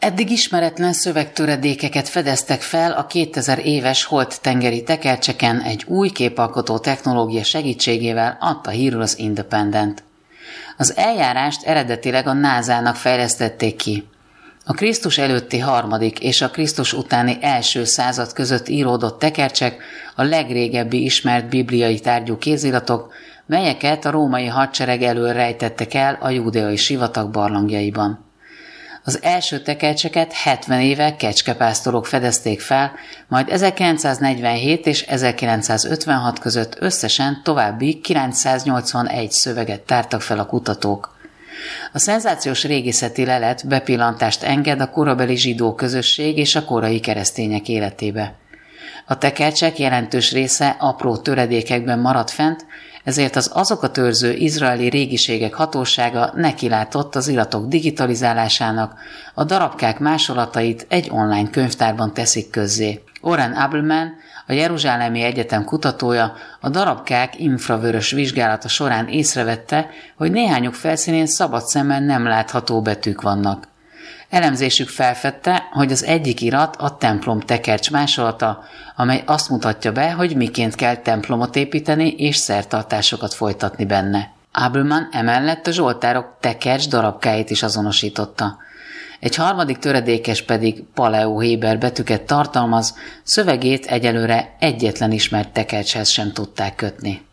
Eddig ismeretlen szövegtöredékeket fedeztek fel a 2000 éves holt-tengeri tekercseken egy új képalkotó technológia segítségével, adta hírül az Independent. Az eljárást eredetileg a NASA-nak fejlesztették ki. A Krisztus előtti 3. és a Krisztus utáni 1. század között íródott tekercsek a legrégebbi ismert bibliai tárgyú kéziratok, melyeket a római hadsereg elől rejtettek el a júdeai sivatag barlangjaiban. Az első tekercseket 70 éve kecskepásztorok fedezték fel, majd 1947 és 1956 között összesen további 981 szöveget tártak fel a kutatók. A szenzációs régészeti lelet bepillantást enged a korabeli zsidó közösség és a korai keresztények életébe. A tekercsek jelentős része apró töredékekben maradt fent, ezért az azokat őrző izraeli régiségek hatósága nekilátott az iratok digitalizálásának, a darabkák másolatait egy online könyvtárban teszik közzé. Oren Abelman, a Jeruzsálemi Egyetem kutatója, a darabkák infravörös vizsgálata során észrevette, hogy néhányuk felszínén szabad szemmel nem látható betűk vannak. Elemzésük felfedte, hogy az egyik irat a templom tekercs másolata, amely azt mutatja be, hogy miként kell templomot építeni és szertartásokat folytatni benne. Abelman emellett a zsoltárok tekercs darabkáit is azonosította. Egy 3. töredékes pedig paleohéber betűket tartalmaz, szövegét egyelőre egyetlen ismert tekercshez sem tudták kötni.